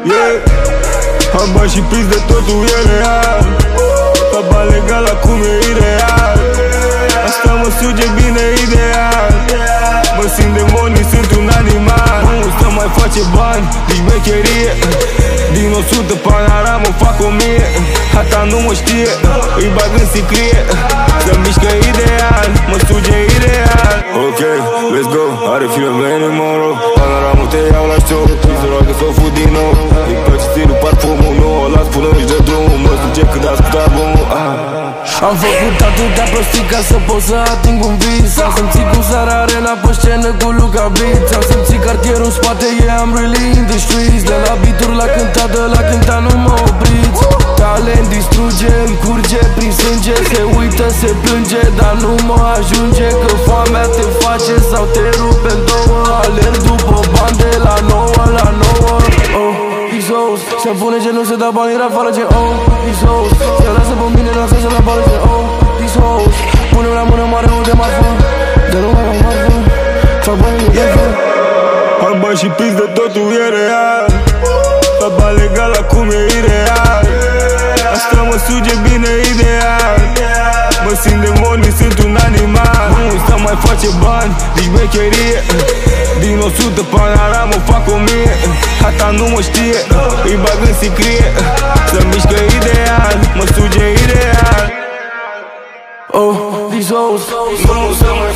Am bani și pis de totul e real. Pe bani legal acum e ireal. Asta mă suge bine ideal. Mă simt demonii, sunt un animal. Nu să mai face bani, nici becherie. Din 100 panoramă fac 1000. Hata nu mă știe, îi bag în sicrie. Să mișcă ideal, mă suge ideal. Ok, let's go, are film bine moro. Panoramă te iau la show. Și se roagă să o fut din nou. Îi place stilul, parfumul, nu o las până își dă drumul. Mă suge când ascult albumul. Am făcut atâtea prostii ca să pot să ating un vis. Am simțit cum sar arena pe scenă cu Luca Beats. Am simțit cartierul în spate, yeah, I'm really in the streets. De la beat-uri la cântat, de la cântat nu mă opriți. Talent distruge, îmi curge prin sânge. Se uită, se plânge, dar nu mă ajunge. Că foamea te face sau te rupe în două. Alerg după bani de la 9 la 9. Isos, se pune genul, se dă bani, rafală gen Isos, se lasă pe mine, lasă să la bală gen Isos, pune la mână mare o de marfă. De nu mai am marfă, fac bani de marfă. Am bani și pis de totul e real. Pe bani legal acum e ireal. Asta mă suge bine ideal. Mă simt demonii, sunt un animal. Nu să mai face bani, nici becherie. Din 100 panoramă fac 1000. Hata nu mă știe, îi bag în sicrie. Să mișcă ideal, mă suge ideal. Isos, nu să mai